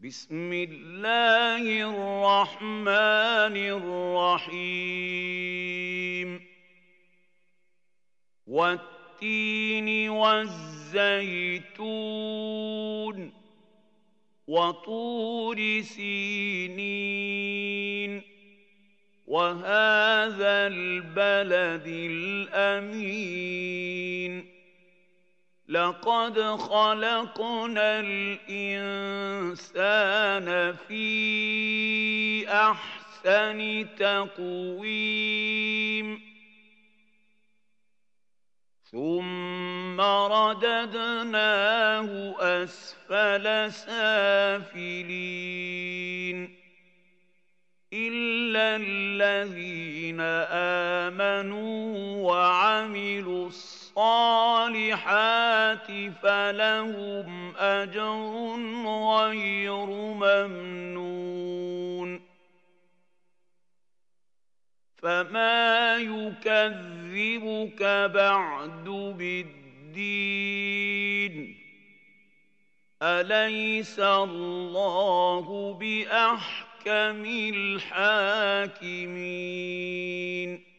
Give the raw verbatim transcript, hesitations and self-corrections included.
بسم الله الرحمن الرحيم والتين والزيتون وطور سينين وهذا البلد الأمين لقد خلقنا الإنسان في أحسن تقويم ثم رددناه أسفل سافلين إلا الذين آمنوا وعملوا الصالحات فلهم أجر غير ممنون فما يكذبك بعد بالدين أليس الله بأحكم الحاكمين